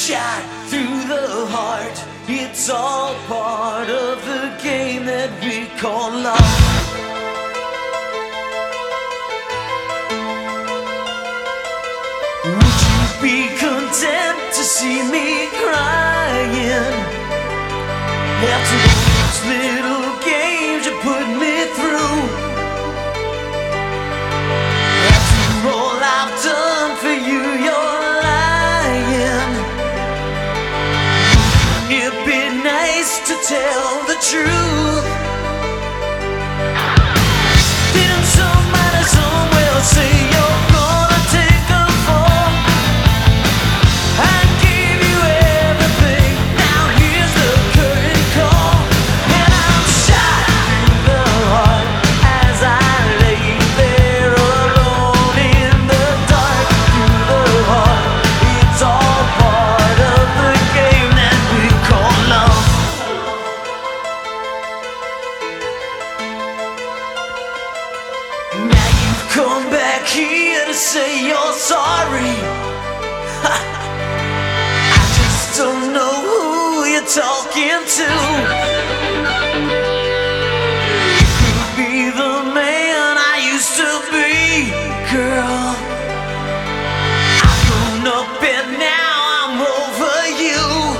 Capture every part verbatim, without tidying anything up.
shot through the heart. It's all part of the game that we call love. Would you be content to see me crying after those little games you put me through? After all I've done for you, you're lying. It'd be nice to tell the truth. Didn't somebody somewhere say you're gonna take a fall? I gave you everything, now here's the curtain call. And I'm shot through the heart as I lay there alone in the dark. Through the heart, it's all part of the game that we call love. Now you've come back here to say you're sorry. I just don't know who you're talking to. You could be the man I used to be, girl. I've grown up and now I'm over you.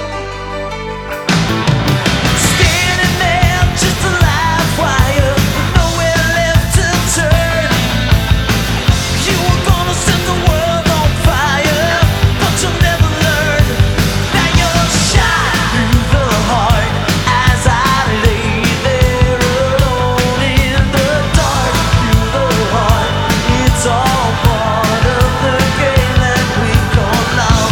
Standing there just a live wire with nowhere left to turn. You were gonna set the world on fire, but you'll never learn. Now you're shot through the heart as I lay there alone in the dark. Through the heart, it's all part of the game that we call love.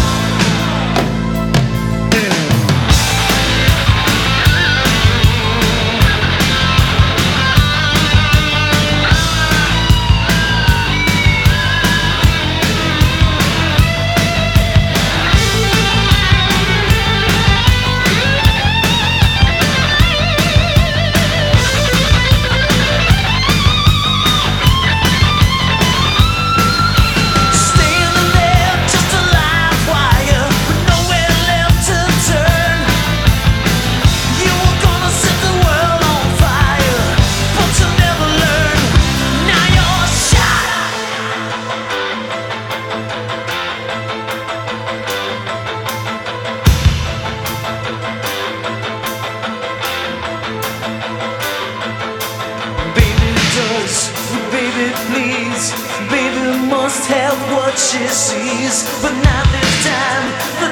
Standing there just a live wire with nowhere left to turn. You were gonna set the world on fire, but you'll never learn. Now you're shot. Baby does, baby please, baby must have what she sees, but not this time.